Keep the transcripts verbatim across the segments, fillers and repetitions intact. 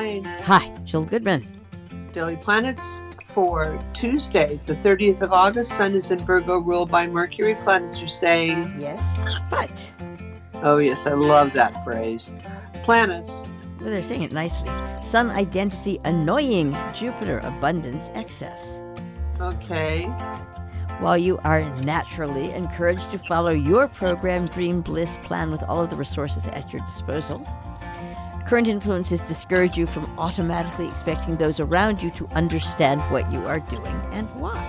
Lane. Hi, Jill Goodman. Daily Planets for Tuesday, the thirtieth of August. Sun is in Virgo, ruled by Mercury. Planets are saying, Yes, but. Oh, yes, I love that phrase. Planets. Well, they're saying it nicely. Sun identity annoying, Jupiter abundance excess. Okay. While you are naturally encouraged to follow your program, dream, bliss, plan with all of the resources at your disposal, current influences discourage you from automatically expecting those around you to understand what you are doing and why.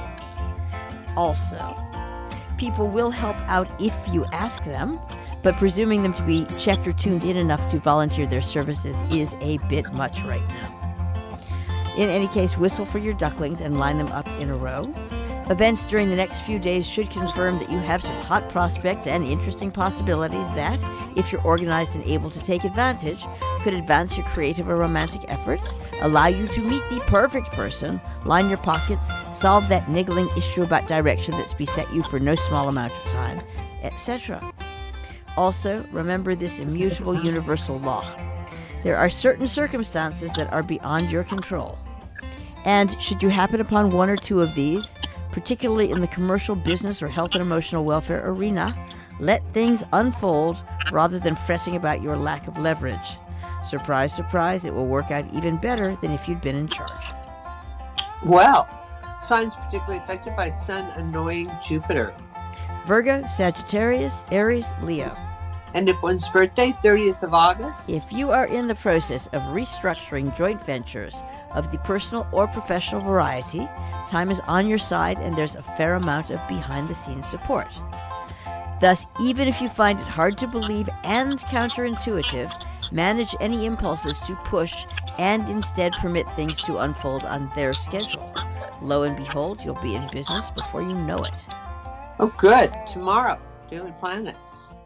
Also, people will help out if you ask them, but presuming them to be checked or tuned in enough to volunteer their services is a bit much right now. In any case, whistle for your ducklings and line them up in a row. Events during the next few days should confirm that you have some hot prospects and interesting possibilities that, if you're organized and able to take advantage, could advance your creative or romantic efforts, allow you to meet the perfect person, line your pockets, solve that niggling issue about direction that's beset you for no small amount of time, et cetera. Also, remember this immutable universal law. There are certain circumstances that are beyond your control. And should you happen upon one or two of these, particularly in the commercial, business, or health and emotional welfare arena, let things unfold rather than fretting about your lack of leverage. Surprise, surprise, it will work out even better than if you'd been in charge. Well, signs particularly affected by Sun annoying Jupiter. Virgo, Sagittarius, Aries, Leo. And if one's birthday, thirtieth of August? If you are in the process of restructuring joint ventures of the personal or professional variety, time is on your side and there's a fair amount of behind-the-scenes support. Thus, even if you find it hard to believe and counterintuitive, manage any impulses to push and instead permit things to unfold on their schedule. Lo and behold, you'll be in business before you know it. Oh, good. Tomorrow, Daily Planets.